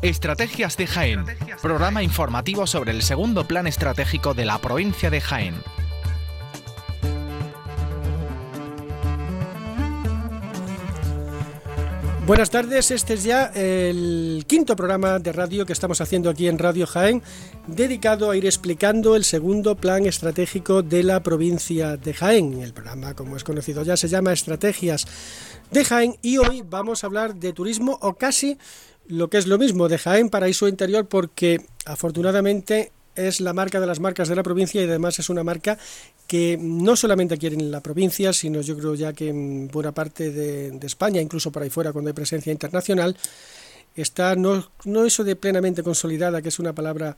Estrategias de Jaén, programa informativo sobre el segundo plan estratégico de la provincia de Jaén. Buenas tardes, este es ya el quinto programa de radio que estamos haciendo aquí en Radio Jaén, dedicado a ir explicando el segundo plan estratégico de la provincia de Jaén. El programa, como es conocido ya, se llama Estrategias de Jaén y hoy vamos a hablar de turismo, o casi lo que es lo mismo, de Jaén Paraíso Interior, porque afortunadamente es la marca de las marcas de la provincia y además es una marca que no solamente aquí en la provincia, sino yo creo ya que en buena parte de España, incluso por ahí fuera cuando hay presencia internacional, está no eso de plenamente consolidada, que es una palabra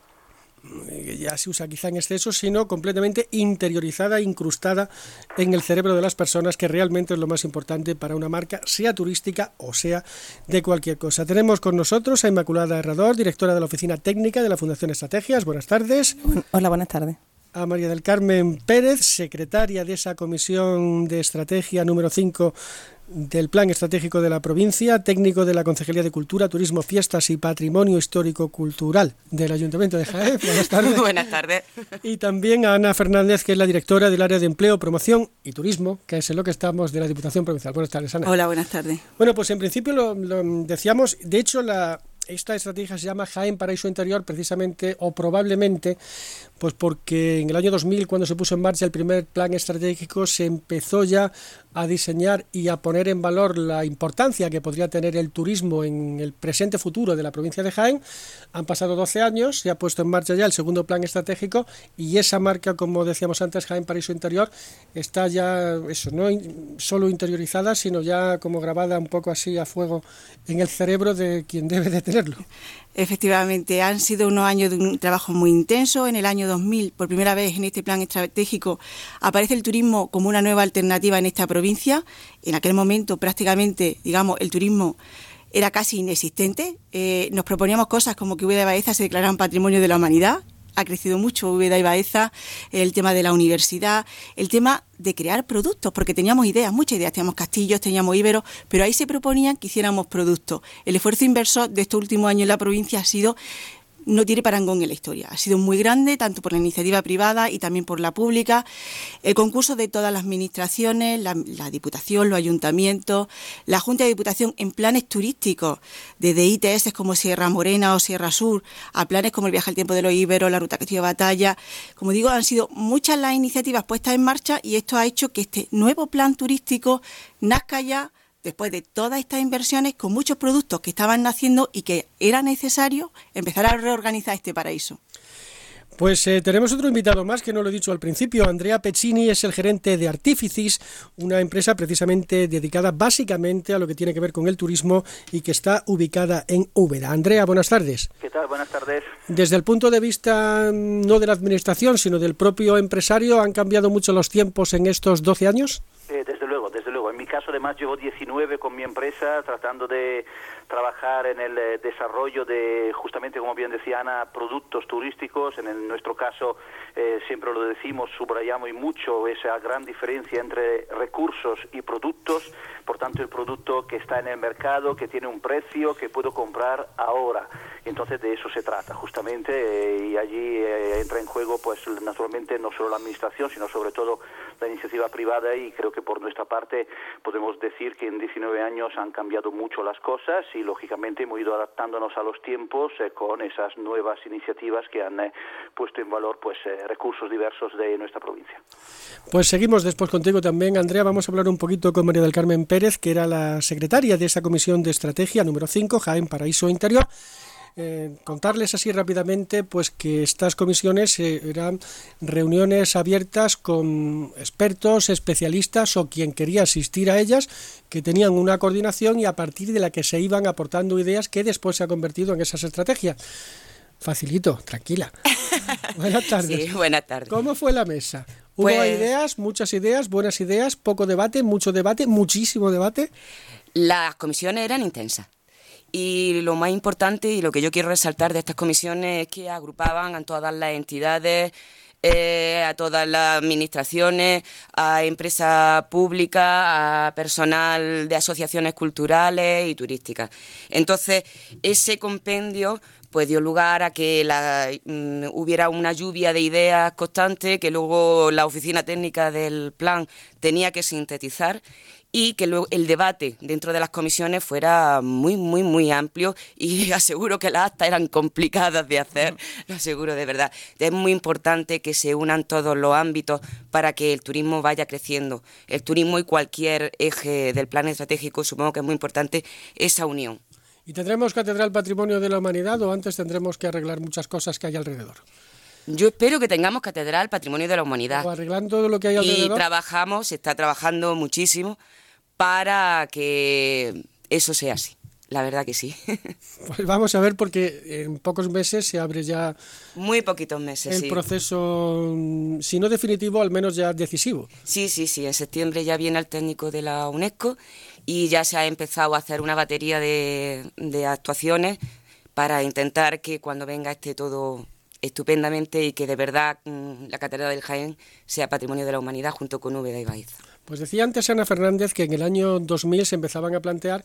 que ya se usa quizá en exceso, sino completamente interiorizada, incrustada en el cerebro de las personas, que realmente es lo más importante para una marca, sea turística o sea de cualquier cosa. Tenemos con nosotros a Inmaculada Herrador, directora de la Oficina Técnica de la Fundación Estrategias. Buenas tardes. Hola, buenas tardes. A María del Carmen Pérez, secretaria de esa Comisión de Estrategia número 5 del Plan Estratégico de la Provincia, técnico de la Concejalía de Cultura, Turismo, Fiestas y Patrimonio Histórico-Cultural del Ayuntamiento de Jaén. Buenas tardes. Buenas tardes. Y también a Ana Fernández, que es la directora del Área de Empleo, Promoción y Turismo, que es en lo que estamos, de la Diputación Provincial. Buenas tardes, Ana. Hola, buenas tardes. Bueno, pues en principio lo decíamos, de hecho esta estrategia se llama Jaén Paraíso Interior precisamente o probablemente pues porque en el año 2000, cuando se puso en marcha el primer plan estratégico, se empezó ya a diseñar y a poner en valor la importancia que podría tener el turismo en el presente futuro de la provincia de Jaén. Han pasado 12 años, se ha puesto en marcha ya el segundo plan estratégico y esa marca, como decíamos antes, Jaén Paraíso Interior, está ya eso, no solo interiorizada, sino ya como grabada un poco así a fuego en el cerebro de quien debe de tenerlo. Efectivamente, han sido unos años de un trabajo muy intenso. En el año 2000, por primera vez en este plan estratégico, aparece el turismo como una nueva alternativa en esta provincia. En aquel momento, prácticamente, digamos, el turismo era casi inexistente. Nos proponíamos cosas como que Úbeda y Baeza se declararan Patrimonio de la Humanidad. Ha crecido mucho Úbeda y Baeza, el tema de la universidad, el tema de crear productos, porque teníamos ideas, muchas ideas, teníamos castillos, teníamos íberos, pero ahí se proponían que hiciéramos productos. El esfuerzo inversor de estos últimos años en la provincia ha sido, no tiene parangón en la historia, ha sido muy grande, tanto por la iniciativa privada y también por la pública. El concurso de todas las administraciones, la Diputación, los ayuntamientos, la Junta de Diputación en planes turísticos, desde ITS como Sierra Morena o Sierra Sur, a planes como el Viaje al Tiempo de los Íberos, la Ruta Castillo de Batalla. Como digo, han sido muchas las iniciativas puestas en marcha y esto ha hecho que este nuevo plan turístico nazca ya después de todas estas inversiones, con muchos productos que estaban naciendo y que era necesario empezar a reorganizar este paraíso. Pues tenemos otro invitado más, que no lo he dicho al principio. Andrea Peccini es el gerente de Artificis, una empresa precisamente dedicada básicamente a lo que tiene que ver con el turismo y que está ubicada en Úbeda. Andrea, buenas tardes. ¿Qué tal? Buenas tardes. Desde el punto de vista no de la administración, sino del propio empresario, ¿han cambiado mucho los tiempos en estos 12 años? Desde luego. En mi caso, además, llevo 19 con mi empresa tratando de trabajar en el desarrollo de, justamente como bien decía Ana, productos turísticos. Nuestro caso, siempre lo decimos, subrayamos y mucho esa gran diferencia entre recursos y productos. Por tanto, el producto que está en el mercado, que tiene un precio, que puedo comprar ahora. Entonces, de eso se trata, justamente, y allí entra en juego, pues, naturalmente, no solo la administración, sino sobre todo la iniciativa privada, y creo que por nuestra parte podemos decir que en 19 años han cambiado mucho las cosas y, lógicamente, hemos ido adaptándonos a los tiempos con esas nuevas iniciativas que han puesto en valor, pues, recursos diversos de nuestra provincia. Pues seguimos después contigo también, Andrea. Vamos a hablar un poquito con María del Carmen Pérez, que era la secretaria de esa Comisión de Estrategia número 5, Jaén Paraíso Interior. Contarles así rápidamente pues que estas comisiones eran reuniones abiertas con expertos, especialistas o quien quería asistir a ellas, que tenían una coordinación y a partir de la que se iban aportando ideas que después se ha convertido en esas estrategias. Facilito, tranquila. Buenas tardes. Sí, buenas tardes. ¿Cómo fue la mesa? ¿Hubo ideas, muchas ideas, buenas ideas, poco debate, mucho debate, muchísimo debate? Las comisiones eran intensas. Y lo más importante y lo que yo quiero resaltar de estas comisiones es que agrupaban a todas las entidades a todas las administraciones, a empresas públicas, a personal de asociaciones culturales y turísticas. Entonces, ese compendio pues dio lugar a que hubiera una lluvia de ideas constante que luego la oficina técnica del plan tenía que sintetizar y que luego el debate dentro de las comisiones fuera muy, muy, muy amplio, y aseguro que las actas eran complicadas de hacer, lo aseguro de verdad. Es muy importante que se unan todos los ámbitos para que el turismo vaya creciendo. El turismo y cualquier eje del plan estratégico, supongo que es muy importante esa unión. ¿Y tendremos Catedral Patrimonio de la Humanidad o antes tendremos que arreglar muchas cosas que hay alrededor? Yo espero que tengamos Catedral Patrimonio de la Humanidad. O arreglando todo lo que hay alrededor. Y se está trabajando muchísimo para que eso sea así. La verdad que sí. Pues vamos a ver, porque en pocos meses se abre ya... Muy poquitos meses, el proceso, si no definitivo, al menos ya decisivo. Sí. En septiembre ya viene el técnico de la UNESCO y ya se ha empezado a hacer una batería de actuaciones para intentar que cuando venga esté todo estupendamente y que de verdad la Catedral del Jaén sea Patrimonio de la Humanidad junto con Úbeda y Baeza. Pues decía antes Ana Fernández que en el año 2000 se empezaban a plantear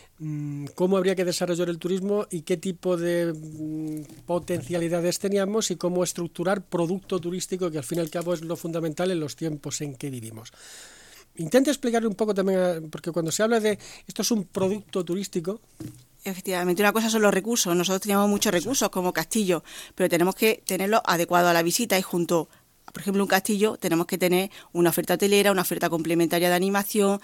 cómo habría que desarrollar el turismo y qué tipo de potencialidades teníamos y cómo estructurar producto turístico, que al fin y al cabo es lo fundamental en los tiempos en que vivimos. Intenta explicar un poco también, porque cuando se habla de esto es un producto turístico... Efectivamente, una cosa son los recursos. Nosotros teníamos muchos recursos como castillo, pero tenemos que tenerlos adecuados a la visita y junto, por ejemplo, un castillo, tenemos que tener una oferta hotelera, una oferta complementaria de animación.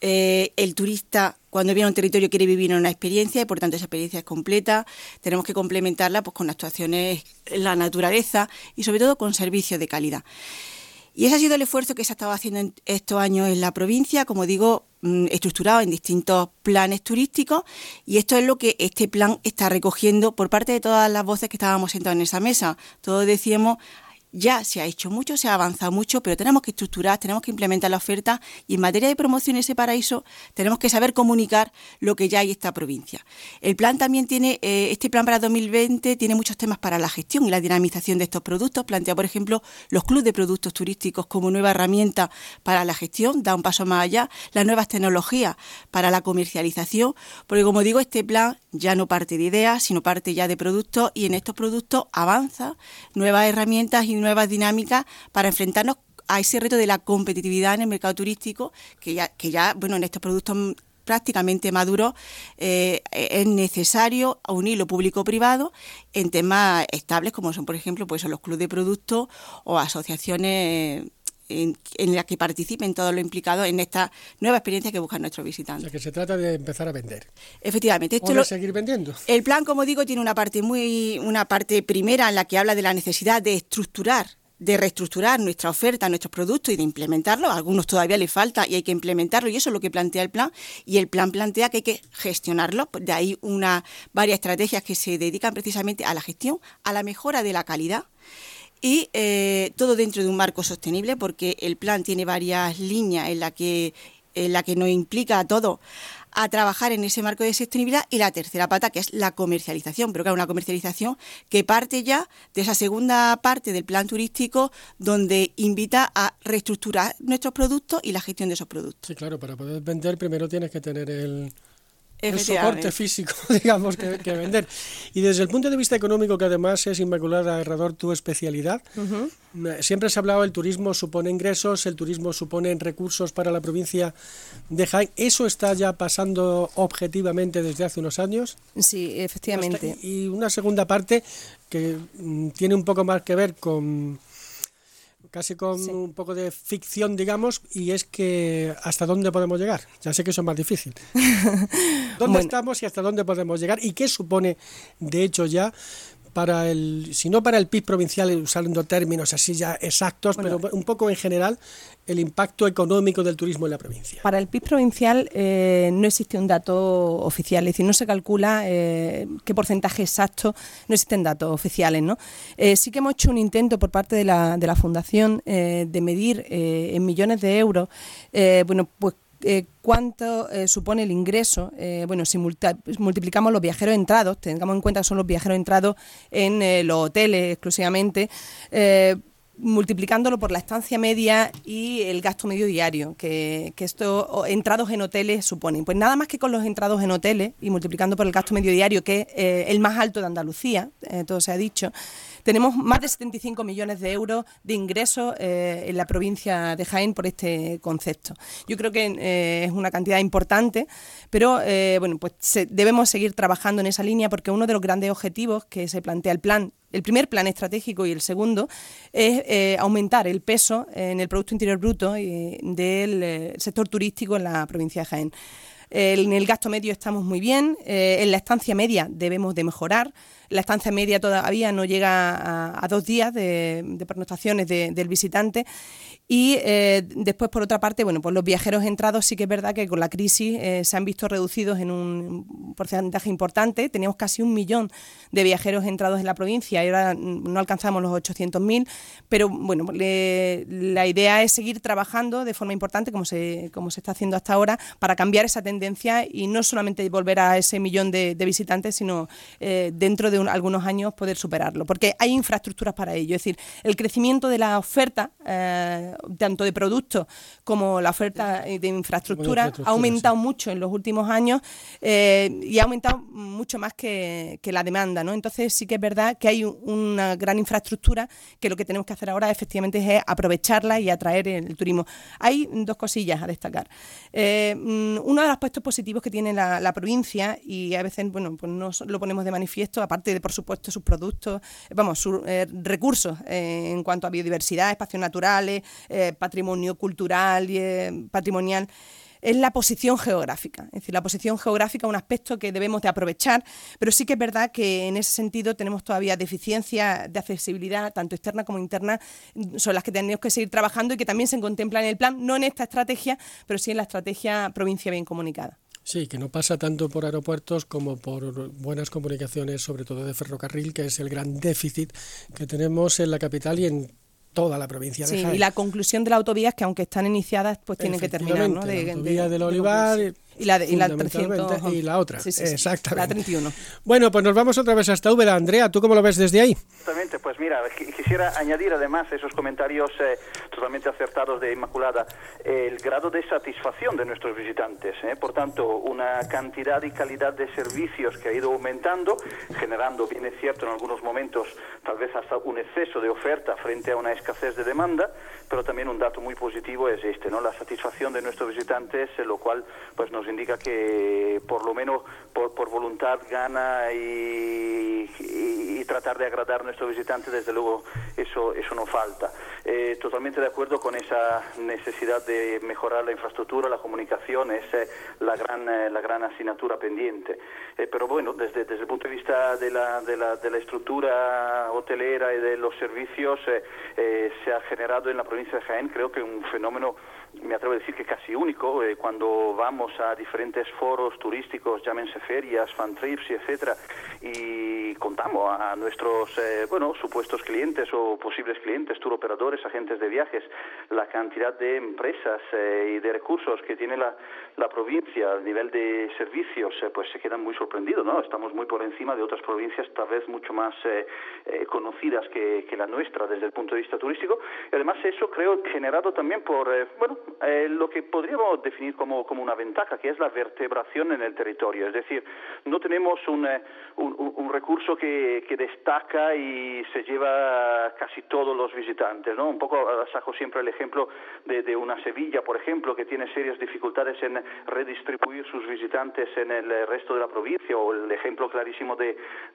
El turista, cuando viene a un territorio, quiere vivir en una experiencia y, por tanto, esa experiencia es completa. Tenemos que complementarla pues con actuaciones en la naturaleza y, sobre todo, con servicios de calidad. Y ese ha sido el esfuerzo que se ha estado haciendo en estos años en la provincia, como digo, estructurado en distintos planes turísticos, y esto es lo que este plan está recogiendo por parte de todas las voces que estábamos sentados en esa mesa. Todos decíamos, ya se ha hecho mucho, se ha avanzado mucho, pero tenemos que estructurar, tenemos que implementar la oferta, y en materia de promoción y ese paraíso tenemos que saber comunicar lo que ya hay en esta provincia. El plan también tiene, este plan para 2020 tiene muchos temas para la gestión y la dinamización de estos productos. Plantea, por ejemplo, los clubes de productos turísticos como nueva herramienta para la gestión, da un paso más allá, las nuevas tecnologías para la comercialización, porque como digo, este plan ya no parte de ideas, sino parte ya de productos, y en estos productos avanza nuevas herramientas y nuevas dinámicas para enfrentarnos a ese reto de la competitividad en el mercado turístico, que ya bueno, en estos productos prácticamente maduros es necesario unir lo público-privado en temas estables, como son, por ejemplo, pues son los clubes de productos o asociaciones en la que participen todos los implicados en esta nueva experiencia que buscan nuestros visitantes. O sea, que se trata de empezar a vender. Efectivamente. O de seguir vendiendo. El plan, como digo, tiene una parte primera en la que habla de la necesidad de reestructurar nuestra oferta, nuestros productos y de implementarlos. A algunos todavía les falta y hay que implementarlo, y eso es lo que plantea el plan. Y el plan plantea que hay que gestionarlo. De ahí varias estrategias que se dedican precisamente a la gestión, a la mejora de la calidad, y todo dentro de un marco sostenible, porque el plan tiene varias líneas en la que nos implica a todos a trabajar en ese marco de sostenibilidad, y la tercera pata, que es la comercialización, pero claro, una comercialización que parte ya de esa segunda parte del plan turístico, donde invita a reestructurar nuestros productos y la gestión de esos productos. Sí, claro, para poder vender primero tienes que tener el soporte físico, digamos, que vender. Y desde el punto de vista económico, que además es, Inmaculada Herrador, tu especialidad, siempre se ha hablado, el turismo supone ingresos, el turismo supone recursos para la provincia de Jaén. ¿Eso está ya pasando objetivamente desde hace unos años? Sí, efectivamente. Y una segunda parte que tiene un poco más que ver con... casi con un poco de ficción, digamos, y es que ¿hasta dónde podemos llegar? Ya sé que eso es más difícil. ¿Dónde estamos y hasta dónde podemos llegar? ¿Y qué supone, de hecho, ya para si no para el PIB provincial, usando términos así ya exactos, pero un poco en general, el impacto económico del turismo en la provincia? Para el PIB provincial no existe un dato oficial, es decir, no se calcula qué porcentaje exacto, no existen datos oficiales, ¿no? Sí que hemos hecho un intento por parte de la Fundación de medir en millones de euros, cuánto supone el ingreso. Si multiplicamos los viajeros entrados, tengamos en cuenta que son los viajeros entrados en los hoteles exclusivamente, multiplicándolo por la estancia media y el gasto medio diario que esto, entrados en hoteles suponen. Pues nada más que con los entrados en hoteles y multiplicando por el gasto medio diario, que es el más alto de Andalucía, todo se ha dicho, tenemos más de 75 millones de euros de ingresos en la provincia de Jaén por este concepto. Yo creo que es una cantidad importante, pero debemos seguir trabajando en esa línea, porque uno de los grandes objetivos que se plantea el primer plan estratégico y el segundo es aumentar el peso en el Producto Interior Bruto del sector turístico en la provincia de Jaén. En el gasto medio estamos muy bien, en la estancia media debemos de mejorar. La estancia media todavía no llega a 2 días de pernoctaciones del visitante. Y después, por otra parte, pues los viajeros entrados sí que es verdad que con la crisis se han visto reducidos en un porcentaje importante. Teníamos casi 1 millón de viajeros entrados en la provincia y ahora no alcanzamos los 800.000, pero bueno, la idea es seguir trabajando de forma importante, como se está haciendo hasta ahora, para cambiar esa tendencia y no solamente volver a ese 1 millón de visitantes, sino dentro de algunos años poder superarlo, porque hay infraestructuras para ello. Es decir, el crecimiento de la oferta tanto de productos como la oferta de infraestructura ha aumentado mucho en los últimos años y ha aumentado mucho más que la demanda, ¿no? Entonces sí que es verdad que hay una gran infraestructura que lo que tenemos que hacer ahora efectivamente es aprovecharla y atraer el turismo. Hay 2 cosillas a destacar. Uno de los aspectos positivos que tiene la provincia, y a veces pues no lo ponemos de manifiesto, aparte de por supuesto sus productos, sus recursos en cuanto a biodiversidad, espacios naturales, patrimonio cultural y patrimonial, es la posición geográfica. Es decir, la posición geográfica es un aspecto que debemos de aprovechar, pero sí que es verdad que en ese sentido tenemos todavía deficiencias de accesibilidad, tanto externa como interna, sobre las que tenemos que seguir trabajando y que también se contemplan en el plan, no en esta estrategia, pero sí en la estrategia Provincia Bien Comunicada. Sí, que no pasa tanto por aeropuertos como por buenas comunicaciones, sobre todo de ferrocarril, que es el gran déficit que tenemos en la capital y en toda la provincia de Jaén. Y la conclusión de las autovías, que aunque están iniciadas, pues tienen que terminar, ¿no? La autovía del Olivar y la 300 y la otra, exactamente. La 31. Bueno, pues nos vamos otra vez hasta Úbeda. Andrea, ¿tú cómo lo ves desde ahí? Exactamente, pues mira, quisiera añadir además esos comentarios totalmente acertados de Inmaculada, el grado de satisfacción de nuestros visitantes, por tanto, una cantidad y calidad de servicios que ha ido aumentando, generando, bien es cierto, en algunos momentos tal vez hasta un exceso de oferta frente a una escasez de demanda, pero también un dato muy positivo es ¿no? La satisfacción de nuestros visitantes, lo cual pues nos indica que por lo menos por voluntad, gana y tratar de agradar a nuestros visitantes, desde luego eso no falta. Totalmente de acuerdo con esa necesidad de mejorar la infraestructura, la comunicación, es la gran asignatura pendiente. Pero bueno, desde el punto de vista de la estructura hotelera y de los servicios, se ha generado en la provincia de Jaén, creo que un fenómeno, me atrevo a decir que casi único, cuando vamos a diferentes foros turísticos, llámense ferias, fan trips y etcétera, y contamos a nuestros supuestos clientes o posibles clientes, tour operadores, agentes de viajes, la cantidad de empresas y de recursos que tiene la provincia a nivel de servicios, pues se quedan muy sorprendidos, ¿no? Estamos muy por encima de otras provincias, tal vez mucho más conocidas que la nuestra desde el punto de vista turístico, y además eso creo generado también por lo que podríamos definir como una ventaja, que es la vertebración en el territorio. Es decir, no tenemos un recurso que destaca y se lleva casi todos los visitantes, ¿no? Un poco saco siempre el ejemplo de una Sevilla, por ejemplo, que tiene serias dificultades en redistribuir sus visitantes en el resto de la provincia, o el ejemplo clarísimo de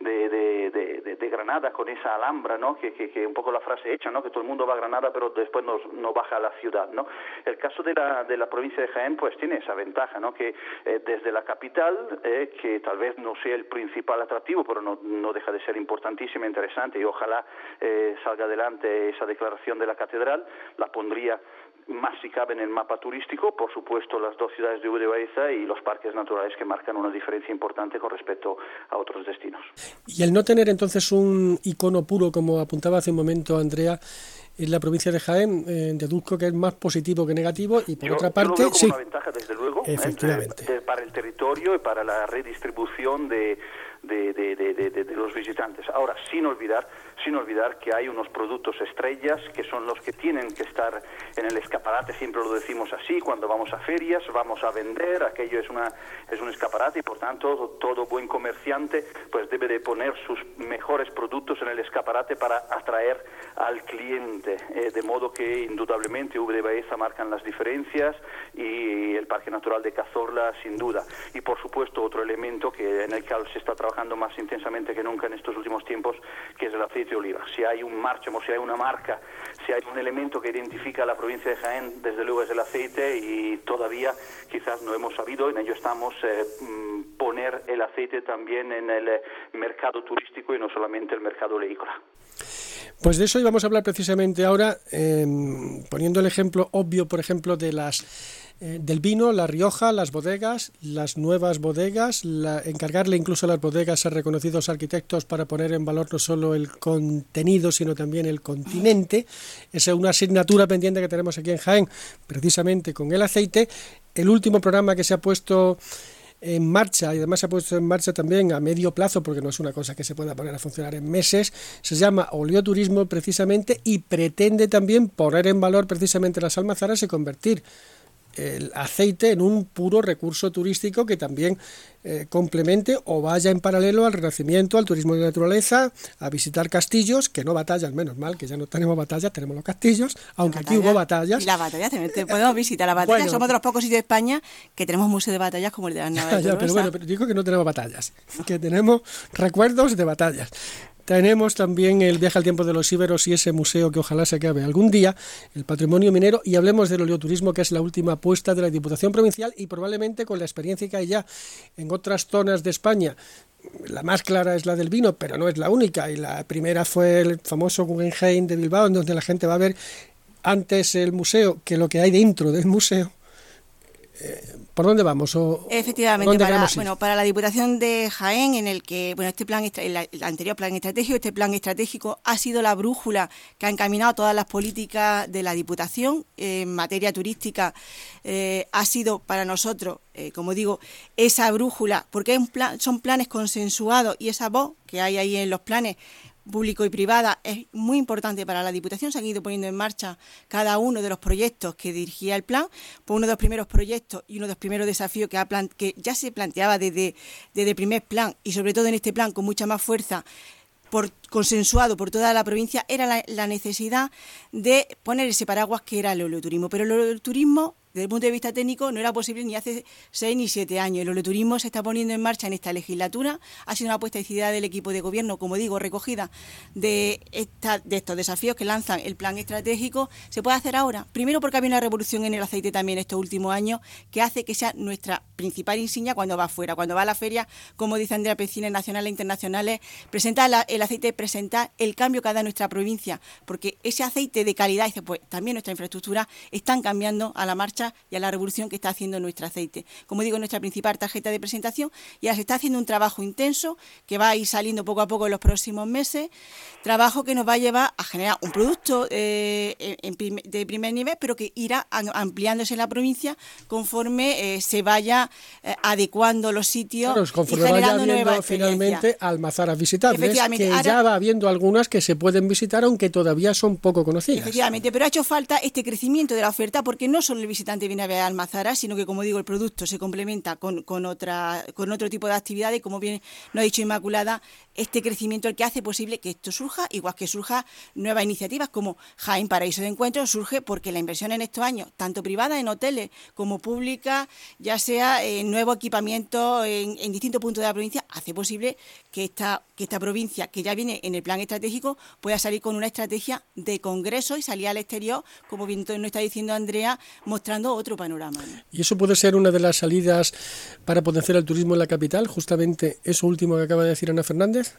Granada con esa Alhambra, ¿no? Que un poco la frase hecha, ¿no? Que todo el mundo va a Granada pero después no baja a la ciudad, ¿no? El caso de la provincia de Jaén pues tiene esa ventaja, ¿no? Que desde la capital, que tal vez no sea el principal atractivo, pero no deja de ser importantísimo e interesante, y ojalá salga adelante esa declaración de la catedral, la pondría más si cabe en el mapa turístico, por supuesto las 2 ciudades de Úbeda y Baeza y los parques naturales, que marcan una diferencia importante con respecto a otros destinos. Y el no tener entonces un icono puro, como apuntaba hace un momento Andrea, en la provincia de Jaén, deduzco que es más positivo que negativo, y por otra parte, yo lo veo como una ventaja, desde luego, efectivamente, para el territorio y para la redistribución de los visitantes. Ahora, sin olvidar que hay unos productos estrellas que son los que tienen que estar en el escaparate, siempre lo decimos así, cuando vamos a ferias, vamos a vender, aquello es un escaparate y por tanto todo buen comerciante pues debe de poner sus mejores productos en el escaparate para atraer al cliente, de modo que indudablemente Úbeda y Baeza marcan las diferencias y el Parque Natural de Cazorla sin duda. Y por supuesto otro elemento en el que se está trabajando más intensamente que nunca en estos últimos tiempos, que es el aceite de oliva. Si hay una marca, si hay un elemento que identifica a la provincia de Jaén, desde luego es el aceite, y todavía quizás no hemos sabido, en ello estamos, poner el aceite también en el mercado turístico y no solamente el mercado oleícola. Pues de eso íbamos a hablar precisamente ahora, poniendo el ejemplo obvio, por ejemplo, de del vino, La Rioja, las bodegas, las nuevas bodegas, encargarle incluso a las bodegas a reconocidos arquitectos para poner en valor no solo el contenido, sino también el continente. Esa es una asignatura pendiente que tenemos aquí en Jaén, precisamente con el aceite. El último programa que se ha puesto en marcha, y además se ha puesto en marcha también a medio plazo, porque no es una cosa que se pueda poner a funcionar en meses, se llama Oleoturismo precisamente, y pretende también poner en valor precisamente las almazaras y convertir el aceite en un puro recurso turístico que también complemente o vaya en paralelo al renacimiento, al turismo de naturaleza, a visitar castillos, que no batallas, menos mal que ya no tenemos batallas, tenemos los castillos, aunque aquí hubo batallas. Y las batallas también podemos visitar las batallas, bueno, somos de los pocos sitios de España que tenemos museo de batallas como el de las Navas de Tolosa. Pero digo que no tenemos batallas, que tenemos recuerdos de batallas. Tenemos también el viaje al tiempo de los íberos y ese museo que ojalá se acabe algún día, el patrimonio minero, y hablemos del oleoturismo, que es la última apuesta de la Diputación Provincial y probablemente con la experiencia que hay ya en otras zonas de España. La más clara es la del vino, pero no es la única, y la primera fue el famoso Guggenheim de Bilbao, en donde la gente va a ver antes el museo que lo que hay dentro del museo. ¿Por dónde vamos? Efectivamente, para la Diputación de Jaén, en el que el anterior plan estratégico, este plan estratégico ha sido la brújula que ha encaminado todas las políticas de la Diputación en materia turística. Ha sido para nosotros, como digo, esa brújula, porque son planes consensuados, y esa voz que hay ahí en los planes público y privada es muy importante para la Diputación. Se han ido poniendo en marcha cada uno de los proyectos que dirigía el plan. Pues uno de los primeros proyectos y uno de los primeros desafíos que ya se planteaba desde el primer plan, y sobre todo en este plan con mucha más fuerza, consensuado por toda la provincia, era la necesidad de poner ese paraguas que era el oleoturismo. Pero el oleoturismo, desde el punto de vista técnico, no era posible ni hace 6 ni 7 años. El oleoturismo se está poniendo en marcha en esta legislatura. Ha sido una apuesta decidida del equipo de gobierno, como digo, recogida de estos desafíos que lanzan el plan estratégico. Se puede hacer ahora. Primero porque había una revolución en el aceite también estos últimos años, que hace que sea nuestra principal insignia cuando va afuera. Cuando va a la feria, como dice Andrea Pecines, nacionales e internacionales, presentar el aceite, presentar el cambio que ha dado nuestra provincia, porque ese aceite de calidad, pues también nuestra infraestructura están cambiando a la marcha y a la revolución que está haciendo nuestro aceite. Como digo, nuestra principal tarjeta de presentación, y ahora se está haciendo un trabajo intenso que va a ir saliendo poco a poco en los próximos meses, trabajo que nos va a llevar a generar un producto de primer nivel, pero que irá ampliándose en la provincia conforme se vaya adecuando los sitios, claro, conforme y generando vaya habiendo finalmente almazaras visitables, que ya va habiendo algunas que se pueden visitar, aunque todavía son poco conocidas. Efectivamente, pero ha hecho falta este crecimiento de la oferta, porque no solo el visitante viene a ver almazaras, sino que, como digo, el producto se complementa con otro tipo de actividades, como bien nos ha dicho Inmaculada, este crecimiento el que hace posible que esto surja, igual que surja nuevas iniciativas como Jaén Paraíso de Encuentro. Surge porque la inversión en estos años, tanto privada en hoteles como pública, ya sea en nuevo equipamiento en distintos puntos de la provincia, hace posible que esta provincia, que ya viene en el plan estratégico, pueda salir con una estrategia de congreso y salir al exterior, como bien nos está diciendo Andrea, mostrando otro panorama, ¿no? Y eso puede ser una de las salidas para potenciar el turismo en la capital, justamente eso último que acaba de decir Ana Fernández.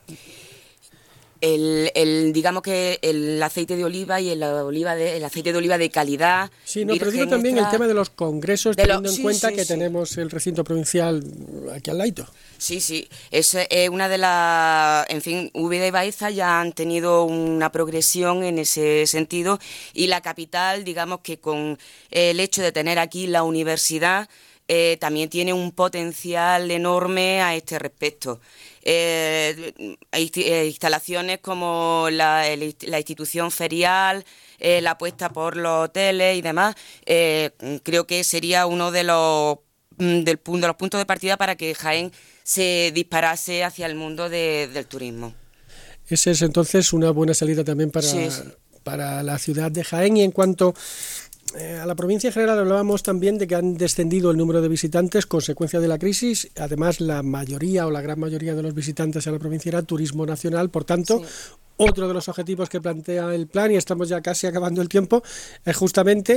Digamos que el aceite de oliva y el aceite de oliva de calidad. Sí, no, pero digo también el tema de los congresos, teniendo en cuenta que tenemos el recinto provincial aquí al lado. Sí, es una de las... En fin, Úbeda y Baeza ya han tenido una progresión en ese sentido, y la capital, digamos que con el hecho de tener aquí la universidad, también tiene un potencial enorme a este respecto. instalaciones como la institución ferial, la apuesta por los hoteles y demás, creo que sería uno de los puntos de partida para que Jaén se disparase hacia el mundo del turismo. Esa es entonces una buena salida también para la ciudad de Jaén. Y en cuanto a la provincia en general, hablábamos también de que han descendido el número de visitantes consecuencia de la crisis. Además, la mayoría o la gran mayoría de los visitantes a la provincia era turismo nacional. Por tanto, otro de los objetivos que plantea el plan, y estamos ya casi acabando el tiempo, es justamente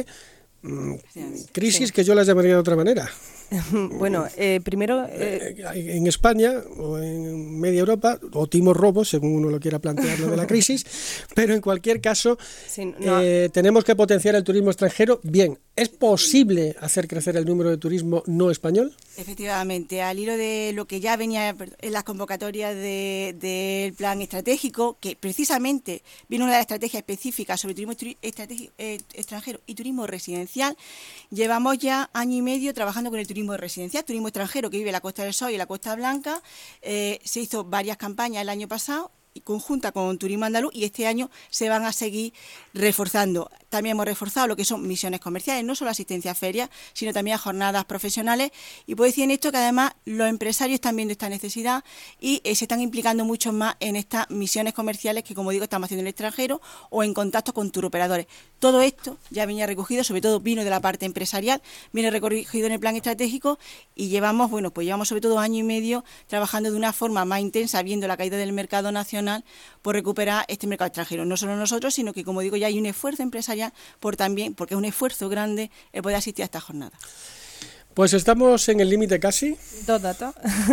crisis que yo las llamaría de otra manera. Bueno, primero... en España o en media Europa, o Timor Robo, según uno lo quiera plantear lo de la crisis, pero en cualquier caso tenemos que potenciar el turismo extranjero. Bien, ¿es posible hacer crecer el número de turismo no español? Efectivamente, al hilo de lo que ya venía en las convocatorias del plan estratégico, que precisamente viene una de las estrategias específicas sobre turismo extranjero y turismo residencial, llevamos ya año y medio trabajando con el turismo residencial, turismo extranjero que vive en la Costa del Sol y la Costa Blanca. Se hizo varias campañas el año pasado, conjunta con Turismo Andaluz, y este año se van a seguir reforzando. También hemos reforzado lo que son misiones comerciales, no solo asistencia a ferias, sino también a jornadas profesionales. Y puedo decir en esto que además los empresarios están viendo esta necesidad y se están implicando mucho más en estas misiones comerciales que, como digo, estamos haciendo en el extranjero o en contacto con turoperadores. Todo esto ya venía recogido, sobre todo vino de la parte empresarial, viene recogido en el plan estratégico, y llevamos sobre todo año y medio trabajando de una forma más intensa, viendo la caída del mercado nacional, por recuperar este mercado extranjero. No solo nosotros, sino que, como digo, ya hay un esfuerzo empresarial porque es un esfuerzo grande el poder asistir a esta jornada. Pues estamos en el límite casi. Dos datos.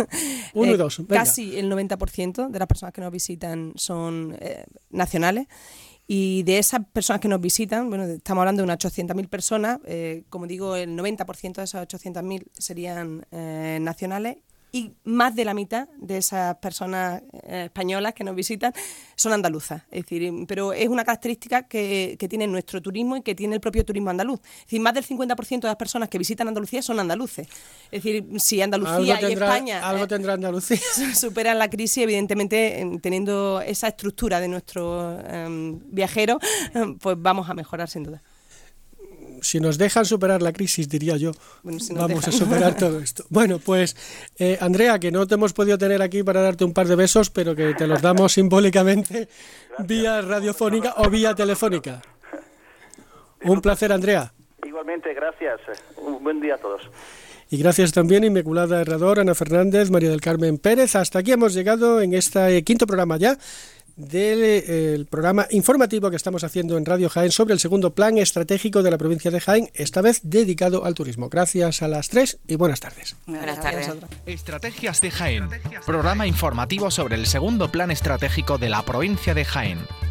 1 y 2. Casi el 90% de las personas que nos visitan son nacionales. Y de esas personas que nos visitan, bueno, estamos hablando de unas 800.000 personas, como digo, el 90% de esas 800.000 serían nacionales, y más de la mitad de esas personas españolas que nos visitan son andaluzas. Es decir, pero es una característica que tiene nuestro turismo y que tiene el propio turismo andaluz. Es decir, más del 50% de las personas que visitan Andalucía son andaluces. Es decir, si Andalucía y España algo tendrá Andalucía superan la crisis, evidentemente, teniendo esa estructura de nuestros viajeros, pues vamos a mejorar sin duda. Si nos dejan superar la crisis, diría yo, vamos a superar todo esto. Bueno, pues Andrea, que no te hemos podido tener aquí para darte un par de besos, pero que te los damos simbólicamente vía radiofónica o vía telefónica. Un placer, Andrea. Igualmente, gracias. Un buen día a todos. Y gracias también Inmaculada Herrador, Ana Fernández, María del Carmen Pérez. Hasta aquí hemos llegado en este quinto programa ya del programa informativo que estamos haciendo en Radio Jaén sobre el segundo plan estratégico de la provincia de Jaén, esta vez dedicado al turismo. Gracias a las 3 y buenas tardes. Buenas tardes. Estrategias de Jaén, programa informativo sobre el segundo plan estratégico de la provincia de Jaén.